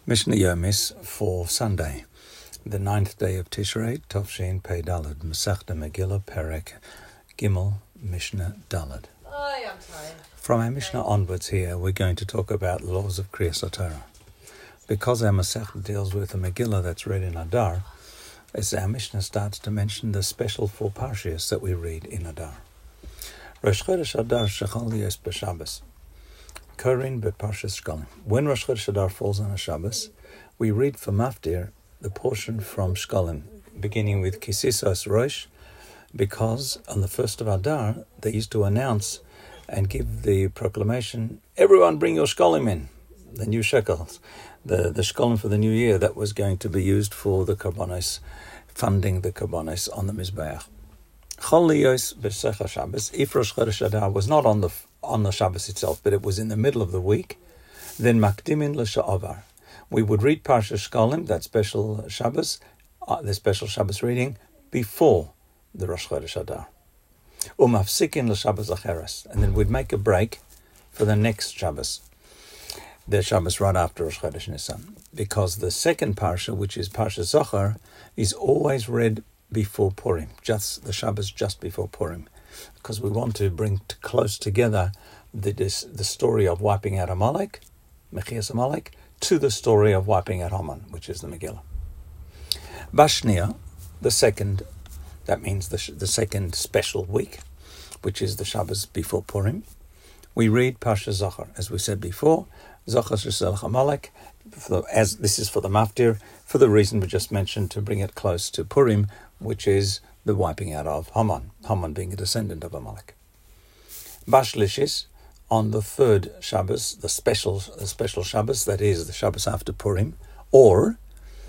Mishnah Yomis for Sunday, the 9th day of Tishrei, Tovshin Pei Dalad, Masechta Megillah, Perek Gimel, Mishnah Dalad. I'm tired. From our Mishnah onwards here, we're going to talk about laws of Kriyas Torah. Because our Masechta deals with a Megillah that's read in Adar, as our Mishnah starts to mention the special 4 parshas that we read in Adar. Rosh Chodesh Adar Shechal Yos B'Shabbos. Korin B'Parshas Shkolim. When Rosh Chodesh Adar falls on a Shabbos, we read for Maftir the portion from Shkolim, beginning with Kisisos Rosh, because on the 1st of Adar, they used to announce and give the proclamation, everyone bring your Shkolim in, the new shekels, the Shkolim for the new year that was going to be used for the Karbonos, funding the Karbonos on the Mizbeach. Chol Liyos B'Secha Shabbos, if Rosh Chodesh Adar was not on the Shabbos itself, but it was in the middle of the week, then Makdimin L'Sha'avar. We would read Parshas Shkolim, that special Shabbos, the special Shabbos reading, before the Rosh Chodesh Adar. Umafsikin L'Shabbos Acheres, and then we'd make a break for the next Shabbos, the Shabbos right after Rosh Chodesh Nisan, because the second Parsha, which is Parshas Zohar, is always read before Purim, just the Shabbos just before Purim, because we want to bring close together the story of wiping out Amalek, Mechias Amalek, to the story of wiping out Haman, which is the Megillah. Bashnia, the second, that means the second special week, which is the Shabbos before Purim, we read Parsha Zohar, as we said before, Zohar Shesel Amalek, as this is for the Maftir, for the reason we just mentioned, to bring it close to Purim, which is the wiping out of Haman being a descendant of Amalek. Bashlishis, on the third Shabbos, the special Shabbos, that is the Shabbos after Purim, or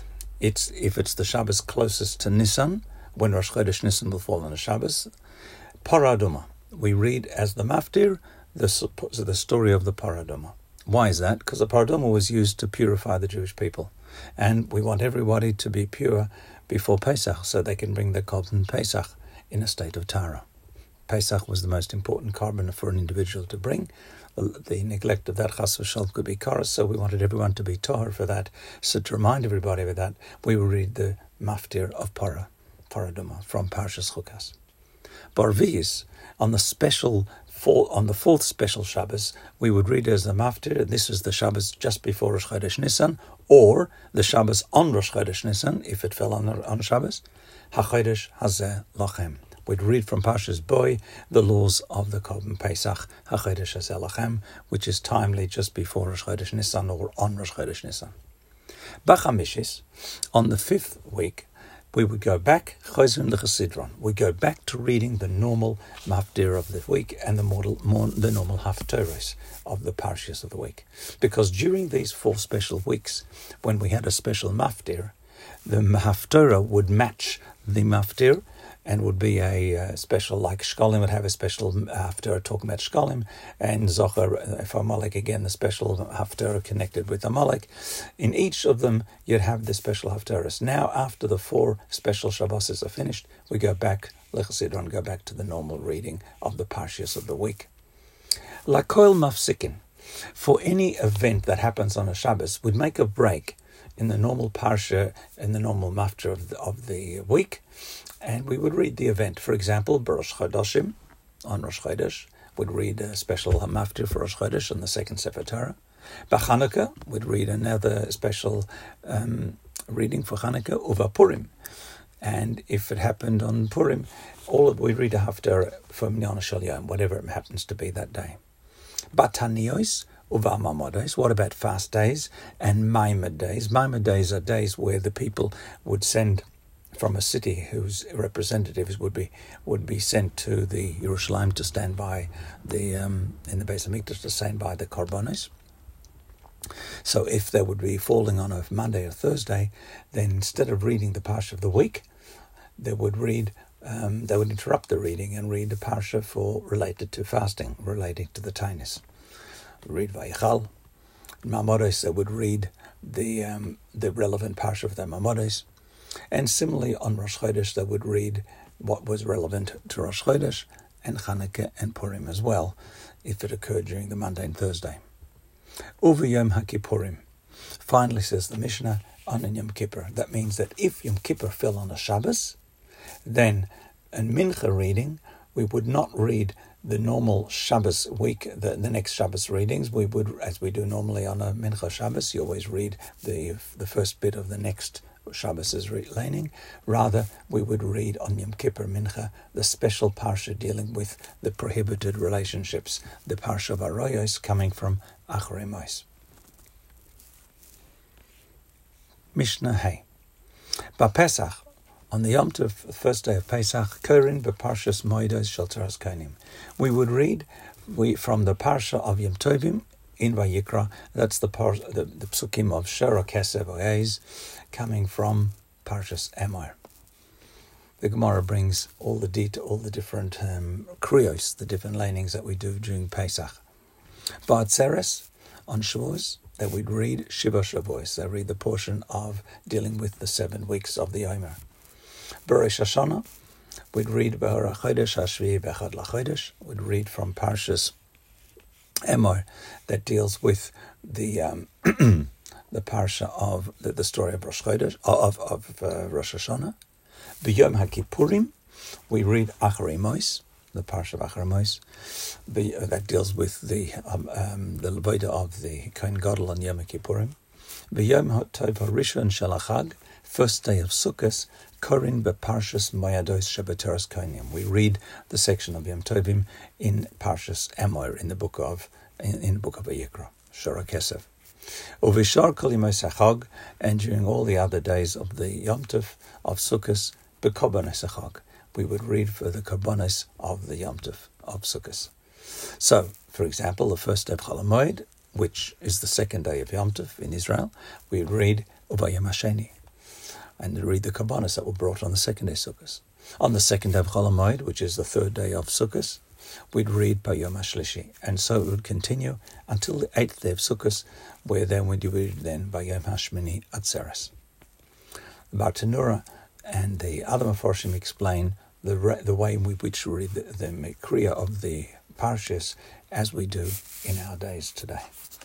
if it's the Shabbos closest to Nisan, when Rosh Chodesh Nisan will fall on a Shabbos, Paraduma. We read as the Maftir the story of the Paraduma. Why is that? Because the Paraduma was used to purify the Jewish people, and we want everybody to be pure before Pesach, so they can bring their korban Pesach in a state of Tara. Pesach was the most important korban for an individual to bring. The neglect of that chas v'shalom could be karas, so we wanted everyone to be tahor for that. So to remind everybody of that, we will read the maftir of Paraduma from Parshas Chukas. Barviz, on the fourth special Shabbos, we would read as the maftir, and this is the Shabbos just before Rosh Chodesh Nisan, or the Shabbos on Rosh Chodesh Nisan, if it fell on Shabbos, HaChodesh Hazeh Lachem. We'd read from Parshas Boy the laws of the Korban Pesach, HaChodesh Hazeh Lachem, which is timely just before Rosh Chodesh Nisan or on Rosh Chodesh Nisan. B'Chamishis, on the 5th week, we would go back, Chozrim L'Chesidron. We go back to reading the normal maftir of the week and the normal haftorahs of the parshas of the week. Because during these 4 special weeks, when we had a special maftir, the haftorah would match the maftir and would be a special, like Shkolim would have a special haftorah talking about Shkolim, and Zohar for Amalek, again, the special haftorah connected with Amalek. In each of them, you'd have the special haftorahs. Now, after the 4 special Shabbos are finished, we go back, L'Chesidron, go back to the normal reading of the parshas of the week. L'Koil Mafsikin, for any event that happens on a Shabbos, we'd make a break in the normal parsha, in the normal maftir of the week, and we would read the event. For example, Rosh Chodeshim, on Rosh Chodesh, we'd read a special maftir for Rosh Chodesh on the second Sefer Torah. B'Chanukah, we'd read another special reading for Chanukah, Uva Purim. And if it happened on Purim, we read a haftarah for Minyan Shel Yom, whatever it happens to be that day. Bataniyos, Uva Mamodos. What about fast days and Maimad days? Maimad days are days where the people would send from a city whose representatives would be sent to the Yerushalayim to stand by in the Beis Hamikdash to stand by the Korbanos. So if they would be falling on a Monday or Thursday, then instead of reading the parsha of the week, they would interrupt the reading and read the parsha related to fasting, relating to the Tainis. Read Vayichal. Mamodos, they would read the relevant parsha of their Mamodos. And similarly, on Rosh Chodesh, they would read what was relevant to Rosh Chodesh and Chanukah and Purim as well, if it occurred during the Monday and Thursday. Over Yom HaKippurim, Finally, says the Mishnah, on Yom Kippur. That means that if Yom Kippur fell on a Shabbos, then in Mincha reading, we would not read the normal Shabbos week, the next Shabbos readings. We would, as we do normally on a Mincha Shabbos, you always read the first bit of the next Shabbos' laning. Rather, we would read on Yom Kippur Mincha the special parsha dealing with the prohibited relationships, the parsha of Arayos coming from Acharei Mos. Mishnah Hey. Pesach, on the Yom Tov, the first day of Pesach, Korin beParshas Moedos Shel Toras Kohanim. We would read from the parsha of Yom Tovim in Vayikra. That's the psukim of Shora Kesev Oez, coming from Parshas Emor. The Gemara brings all the different kriyos, the different lanings that we do during Pesach. Ba'atzeres, on Shavuos, that we'd read Shiva Shavuos. They read the portion of dealing with the 7 weeks of the Omer. B'Rosh Hashanah, we'd read B'Har HaChodesh HaShvi'i B'Echad LaChodesh. We'd read from Parshas Emor that deals with the the parsha of the story of Rosh Chodesh, of Rosh Hashanah. B'Yom HaKippurim, we read Acharei Mos, the parsha of Acharei Mos, that deals with the Levoda of the Kohen Gadol on Yom Kippurim. B'Yom HaTov HaRishon Shel HaChag, first day of Sukkot, Korin beParshas Moedos Shebatoras Kohanim. We read the section of Yom Tovim in Parshas Emor in the book of Vayikra, Shora Kesev. Uvishar Kol Yemos HaChag, and during all the other days of the Yom Tov of Sukkot, beKorbanos HaChag. We would read for the Korbanos of the Yom Tov of Sukkot. So, for example, the first day of Chol HaMoed, which is the second day of Yom Tov in Israel, we would read Ubayom HaSheni, and read the Korbanos that were brought on the second day of Sukkot. On the second day of Chol HaMoed, which is the third day of Sukkot, we'd read Bayom HaShlishi, and so it would continue until the 8th day of Sukkot, where then we'd read Bayom HaShmini Atzeres. The Bartanura and the other Meforshim explain the way in which we read the Kriya of the Parshas as we do in our days today.